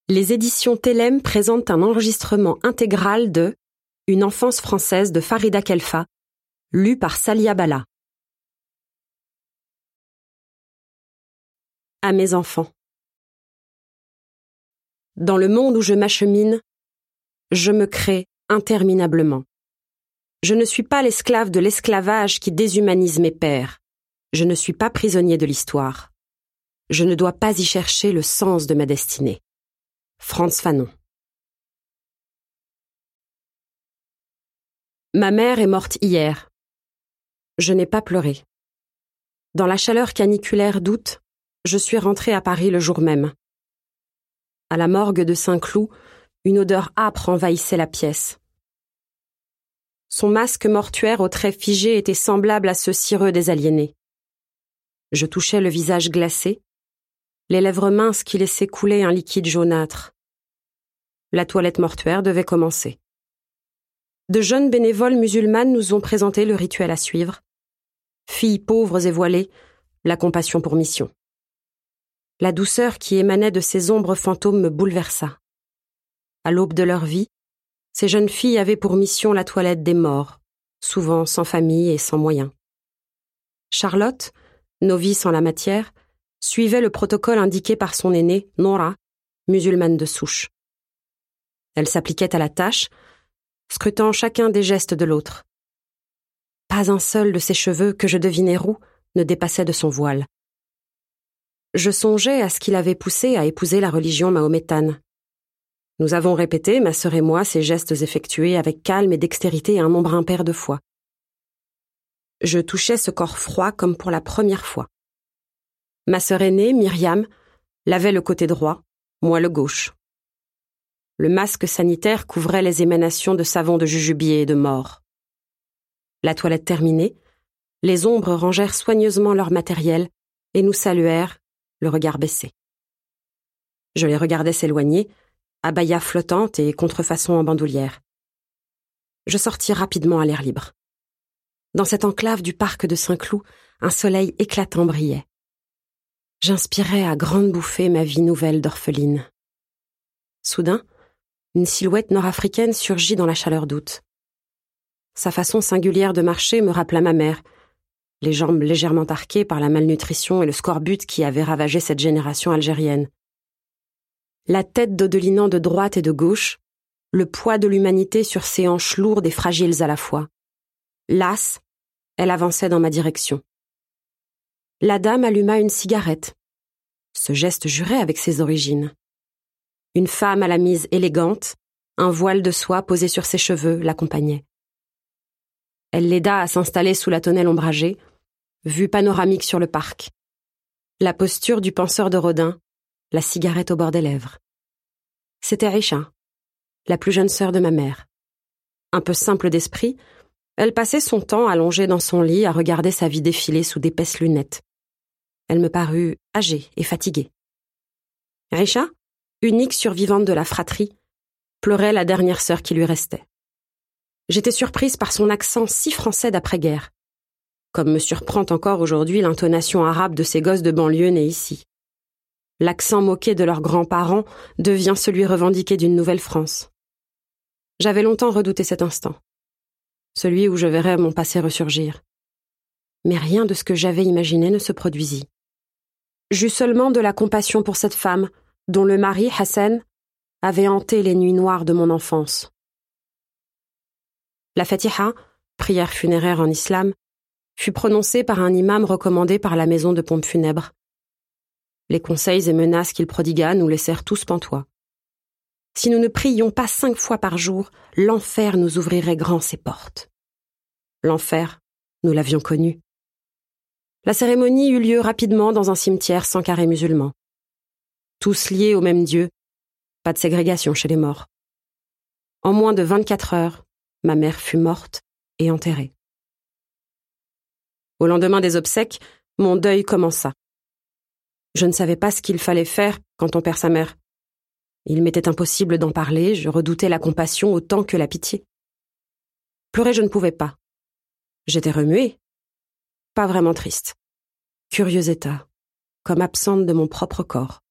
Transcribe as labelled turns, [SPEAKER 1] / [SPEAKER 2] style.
[SPEAKER 1] Les éditions Télème présentent un enregistrement intégral de Une enfance française de Farida Khelfa, lu par Salia Bala. À mes enfants. Dans le monde où je m'achemine, je me crée interminablement. Je ne suis pas l'esclave de l'esclavage qui déshumanise mes pères. Je ne suis pas prisonnier de l'histoire. Je ne dois pas y chercher le sens de ma destinée. Frantz Fanon. Ma mère est morte hier. Je n'ai pas pleuré. Dans la chaleur caniculaire d'août, je suis rentrée à Paris le jour même. À la morgue de Saint-Cloud, une odeur âpre envahissait la pièce. Son masque mortuaire aux traits figés était semblable à ceux cireux des aliénés. Je touchais le visage glacé, les lèvres minces qui laissaient couler un liquide jaunâtre. La toilette mortuaire devait commencer. De jeunes bénévoles musulmanes nous ont présenté le rituel à suivre. Filles pauvres et voilées, la compassion pour mission. La douceur qui émanait de ces ombres fantômes me bouleversa. À l'aube de leur vie, ces jeunes filles avaient pour mission la toilette des morts, souvent sans famille et sans moyens. Charlotte, novice en la matière, suivait le protocole indiqué par son aînée, Nora, musulmane de souche. Elle s'appliquait à la tâche, scrutant chacun des gestes de l'autre. Pas un seul de ses cheveux, que je devinais roux, ne dépassait de son voile. Je songeais à ce qui l'avait poussée à épouser la religion mahométane. Nous avons répété, ma sœur et moi, ces gestes effectués avec calme et dextérité un nombre impair de fois. Je touchais ce corps froid comme pour la première fois. Ma sœur aînée, Myriam, lavait le côté droit, moi le gauche. Le masque sanitaire couvrait les émanations de savon de jujubier et de mort. La toilette terminée, les ombres rangèrent soigneusement leur matériel et nous saluèrent, le regard baissé. Je les regardais s'éloigner, abaya flottante et contrefaçon en bandoulière. Je sortis rapidement à l'air libre. Dans cette enclave du parc de Saint-Cloud, un soleil éclatant brillait. J'inspirais à grandes bouffées ma vie nouvelle d'orpheline. Soudain, une silhouette nord-africaine surgit dans la chaleur d'août. Sa façon singulière de marcher me rappela ma mère, les jambes légèrement arquées par la malnutrition et le scorbut qui avait ravagé cette génération algérienne. La tête dodelinant de droite et de gauche, le poids de l'humanité sur ses hanches lourdes et fragiles à la fois. Lasse, elle avançait dans ma direction. La dame alluma une cigarette. Ce geste jurait avec ses origines. Une femme à la mise élégante, un voile de soie posé sur ses cheveux, l'accompagnait. Elle l'aida à s'installer sous la tonnelle ombragée, vue panoramique sur le parc. La posture du penseur de Rodin, la cigarette au bord des lèvres. C'était Aïcha, la plus jeune sœur de ma mère. Un peu simple d'esprit, elle passait son temps allongée dans son lit à regarder sa vie défiler sous d'épaisses lunettes. Elle me parut âgée et fatiguée. Aïcha, unique survivante de la fratrie, pleurait la dernière sœur qui lui restait. J'étais surprise par son accent si français d'après-guerre, comme me surprend encore aujourd'hui l'intonation arabe de ces gosses de banlieue nés ici. L'accent moqué de leurs grands-parents devient celui revendiqué d'une nouvelle France. J'avais longtemps redouté cet instant, celui où je verrais mon passé ressurgir. Mais rien de ce que j'avais imaginé ne se produisit. J'eus seulement de la compassion pour cette femme, dont le mari, Hassan, avait hanté les nuits noires de mon enfance. La Fatiha, prière funéraire en islam, fut prononcée par un imam recommandé par la maison de pompes funèbres. Les conseils et menaces qu'il prodigua nous laissèrent tous pantois. Si nous ne prions pas 5 fois par jour, l'enfer nous ouvrirait grand ses portes. L'enfer, nous l'avions connu. La cérémonie eut lieu rapidement dans un cimetière sans carré musulman. Tous liés au même Dieu, pas de ségrégation chez les morts. En moins de 24 heures, ma mère fut morte et enterrée. Au lendemain des obsèques, mon deuil commença. Je ne savais pas ce qu'il fallait faire quand on perd sa mère. Il m'était impossible d'en parler, je redoutais la compassion autant que la pitié. Pleurer, je ne pouvais pas. J'étais remuée, pas vraiment triste. Curieux état, comme absente de mon propre corps.